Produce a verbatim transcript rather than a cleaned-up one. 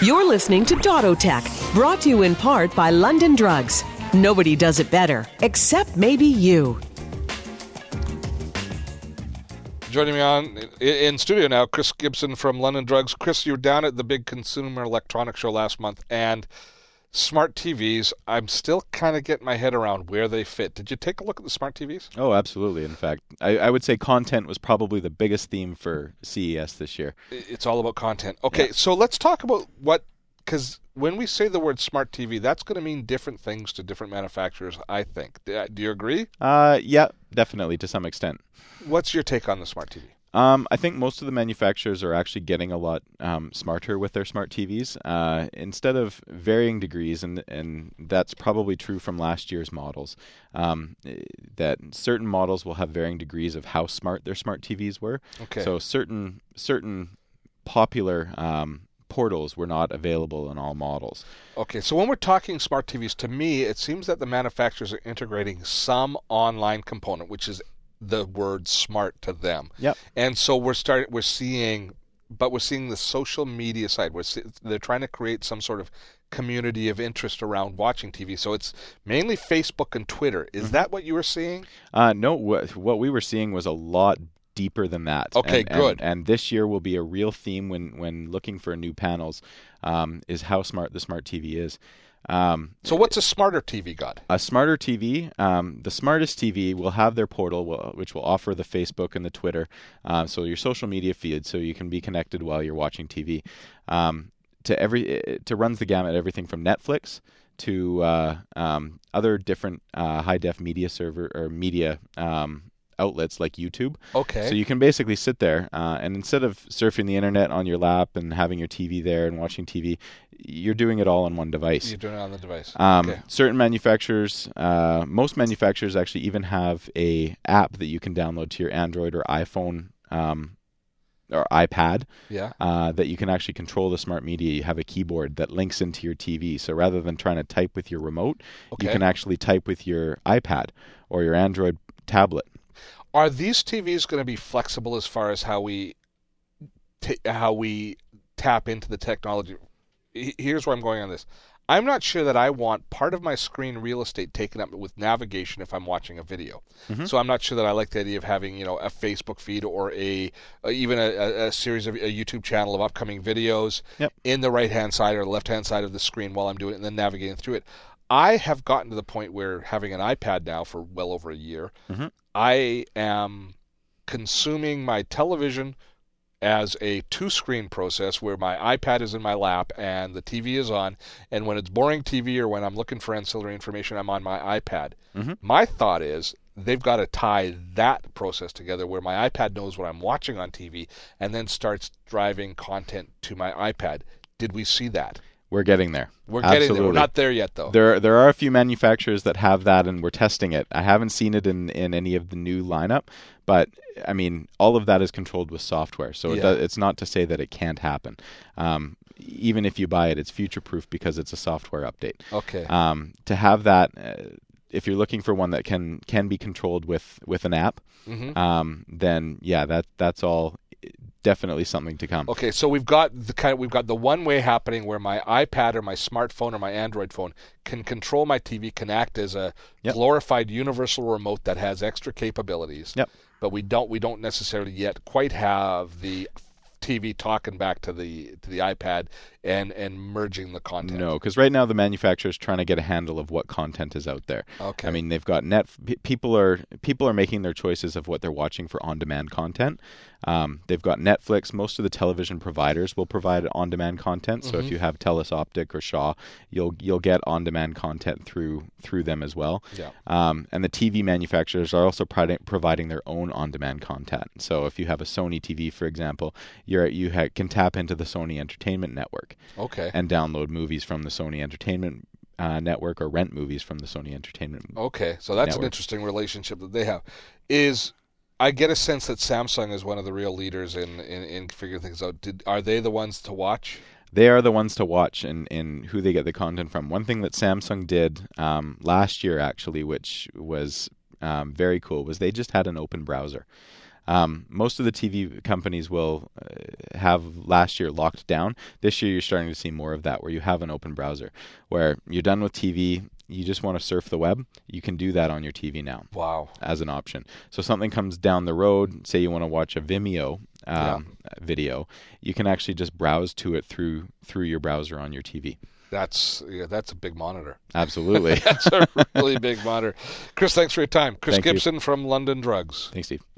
You're listening to Dottotech, brought to you in part by London Drugs. Nobody does it better, except maybe you. Joining me on in studio now, Chris Gibson from London Drugs. Chris, you were down at the big Consumer Electronics Show last month, and smart T Vs, I'm still kind of getting my head around where they fit. Did you take a look at the smart T Vs? Oh, absolutely. In fact, I, I would say content was probably the biggest theme for C E S this year. It's all about content. Okay, yeah. So let's talk about what, because when we say the word smart T V, that's going to mean different things to different manufacturers, I think. Do you agree? Uh, yeah, definitely to some extent. What's your take on the smart T V? Um, I think most of the manufacturers are actually getting a lot um, smarter with their smart T Vs. Uh, instead of varying degrees, and and that's probably true from last year's models, um, that certain models will have varying degrees of how smart their smart T Vs were. Okay. So certain certain popular um, portals were not available in all models. Okay, so when we're talking smart T Vs, to me, it seems that the manufacturers are integrating some online component, which is the word smart to them. Yep. And so we're starting we're seeing but we're seeing the social media side. We're see, they're trying to create some sort of community of interest around watching T V. So it's mainly Facebook and Twitter. Is mm-hmm. that what you were seeing? Uh, no, what, what we were seeing was a lot deeper than that. Okay, and, good. And, and this year will be a real theme when when looking for new panels, um, is how smart the smart T V is. Um, so what's a smarter T V got? A smarter T V, um, the smartest T V will have their portal, which will offer the Facebook and the Twitter, uh, so your social media feed, so you can be connected while you're watching T V. Um, to every, to runs the gamut, everything from Netflix to uh, um, other different uh, high def media server or media um, outlets like YouTube. Okay. So you can basically sit there uh, and instead of surfing the internet on your lap and having your T V there and watching T V, you're doing it all on one device. You're doing it on the device. Um, okay. Certain manufacturers, uh, most manufacturers actually even have a app that you can download to your Android or iPhone um, or iPad. Yeah. Uh, that you can actually control the smart media. You have a keyboard that links into your T V. So rather than trying to type with your remote, okay. you can actually type with your iPad or your Android tablet. Are these T Vs going to be flexible as far as how we t- how we tap into the technology? Here's where I'm going on this. I'm not sure that I want part of my screen real estate taken up with navigation if I'm watching a video. Mm-hmm. So I'm not sure that I like the idea of having, you know, a Facebook feed or a uh, even a, a series of a YouTube channel of upcoming videos yep. in the right-hand side or left-hand side of the screen while I'm doing it and then navigating through it. I have gotten to the point where having an iPad now for well over a year, mm-hmm. I am consuming my television as a two-screen process where my iPad is in my lap and the T V is on, and when it's boring T V or when I'm looking for ancillary information, I'm on my iPad. Mm-hmm. My thought is they've got to tie that process together where my iPad knows what I'm watching on T V and then starts driving content to my iPad. Did we see that? We're getting there. We're Absolutely. getting there. We're not there yet, though. There, there are a few manufacturers that have that, and we're testing it. I haven't seen it in, in any of the new lineup, but I mean, all of that is controlled with software, so yeah. it does, it's not to say that it can't happen. Um, even if you buy it, it's future-proof because it's a software update. Okay. Um, to have that, uh, if you're looking for one that can can be controlled with, with an app, mm-hmm. um, then yeah, that that's all. Definitely something to come. Okay, so we've got the kind of, we've got the one way happening where my iPad or my smartphone or my Android phone can control my T V, can act as a yep. glorified universal remote that has extra capabilities. Yep. But we don't we don't necessarily yet quite have the T V talking back to the to the iPad and, and merging the content. No, because right now the manufacturer is trying to get a handle of what content is out there. Okay. I mean, they've got net. People are people are making their choices of what they're watching for on-demand content. Um, they've got Netflix. Most of the television providers will provide on-demand content. So mm-hmm. if you have Telus Optic or Shaw, you'll you'll get on-demand content through through them as well. Yeah. Um, and the T V manufacturers are also providing providing their own on-demand content. So if you have a Sony T V, for example, you're you ha- can tap into the Sony Entertainment Network. Okay. And download movies from the Sony Entertainment uh, Network or rent movies from the Sony Entertainment Okay, so that's network. An interesting relationship that they have. Is I get a sense that Samsung is one of the real leaders in, in, in figuring things out. Did, are they the ones to watch? They are the ones to watch in, in who they get the content from. One thing that Samsung did um, last year, actually, which was um, very cool, was they just had an open browser. Um, most of the T V companies will uh, have last year locked down. This year, you're starting to see more of that, where you have an open browser, where you're done with T V. You just want to surf the web, you can do that on your T V now. Wow. As an option. So something comes down the road, say you want to watch a Vimeo um, yeah. video, you can actually just browse to it through through your browser on your T V. That's yeah, that's a big monitor. Absolutely. That's a really big monitor. Chris, thanks for your time. Chris Thank Gibson you. from London Drugs. Thanks, Steve.